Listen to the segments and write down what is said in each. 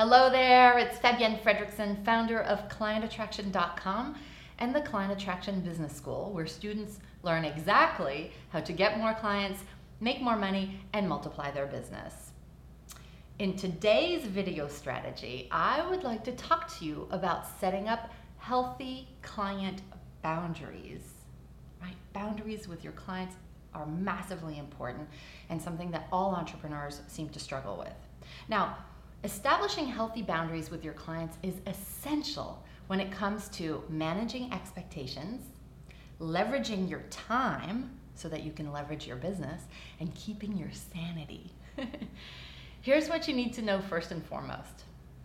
Hello there, it's Fabienne Fredrickson, founder of ClientAttraction.com and the Client Attraction Business School, where students learn exactly how to get more clients, make more money, and multiply their business. In today's video strategy, I would like to talk to you about setting up healthy client boundaries. Right? Boundaries with your clients are massively important and something that all entrepreneurs seem to struggle with. Now, establishing healthy boundaries with your clients is essential when it comes to managing expectations, leveraging your time so that you can leverage your business, and keeping your sanity. Here's what you need to know first and foremost.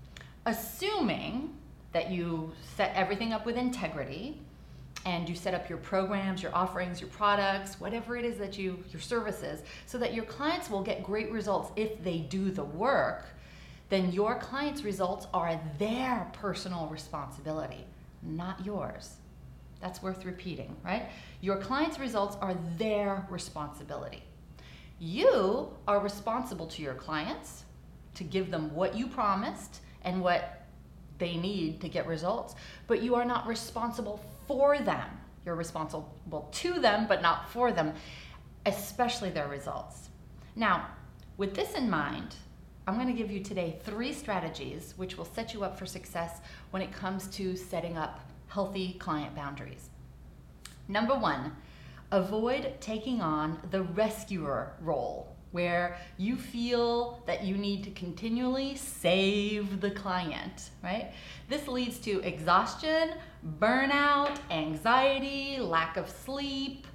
Assuming that you set everything up with integrity and you set up your programs, your offerings, your products, whatever it is that your services, so that your clients will get great results if they do the work, then your clients' results are their personal responsibility, not yours. That's worth repeating, right? Your clients' results are their responsibility. You are responsible to your clients to give them what you promised and what they need to get results, but you are not responsible for them. You're responsible to them, but not for them, especially their results. Now, with this in mind, I'm going to give you today 3 strategies which will set you up for success when it comes to setting up healthy client boundaries. Number 1, avoid taking on the rescuer role, where you feel that you need to continually save the client, right? This leads to exhaustion, burnout, anxiety, lack of sleep.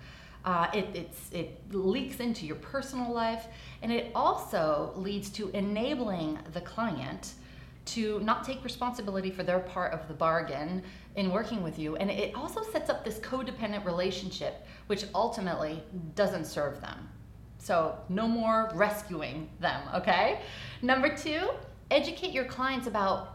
It leaks into your personal life, and it also leads to enabling the client to not take responsibility for their part of the bargain in working with you. And it also sets up this codependent relationship, which ultimately doesn't serve them. So no more rescuing them, okay? Number 2, educate your clients about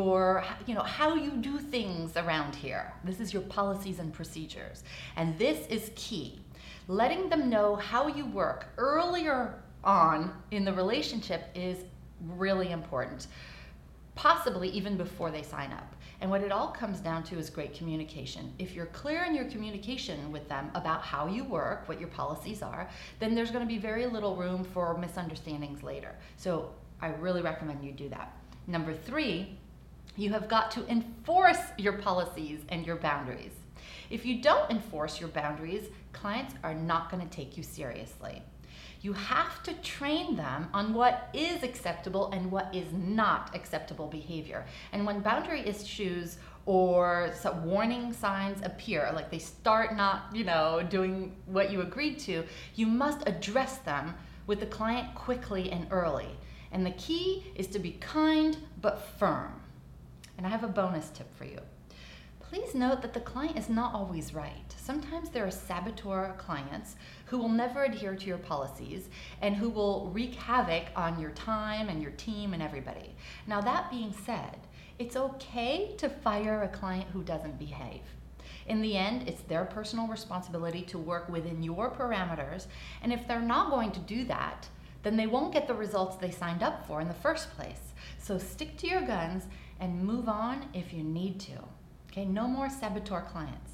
how you do things around here. This is your policies and procedures. And this is key. Letting them know how you work earlier on in the relationship is really important, possibly even before they sign up. And what it all comes down to is great communication. If you're clear in your communication with them about how you work, what your policies are, then there's going to be very little room for misunderstandings later. So I really recommend you do that. Number 3, you have got to enforce your policies and your boundaries. If you don't enforce your boundaries, clients are not going to take you seriously. You have to train them on what is acceptable and what is not acceptable behavior. And when boundary issues or some warning signs appear, like they start not, doing what you agreed to, you must address them with the client quickly and early. And the key is to be kind but firm. And I have a bonus tip for you. Please note that the client is not always right. Sometimes there are saboteur clients who will never adhere to your policies and who will wreak havoc on your time and your team and everybody. Now, that being said, it's okay to fire a client who doesn't behave. In the end, it's their personal responsibility to work within your parameters, and if they're not going to do that, then they won't get the results they signed up for in the first place. So stick to your guns and move on if you need to. Okay, no more saboteur clients.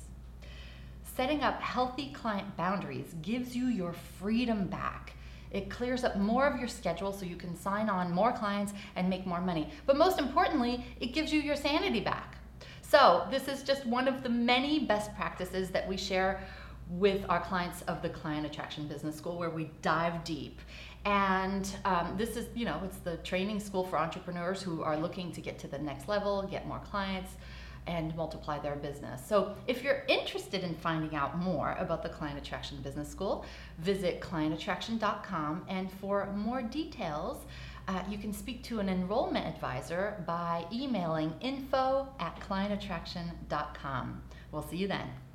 Setting up healthy client boundaries gives you your freedom back. It clears up more of your schedule so you can sign on more clients and make more money. But most importantly, it gives you your sanity back. So this is just one of the many best practices that we share with our clients of the Client Attraction Business School, where we dive deep. And this is, it's the training school for entrepreneurs who are looking to get to the next level, get more clients, and multiply their business. So if you're interested in finding out more about the Client Attraction Business School, visit ClientAttraction.com, and for more details, you can speak to an enrollment advisor by emailing info@ClientAttraction.com. We'll see you then.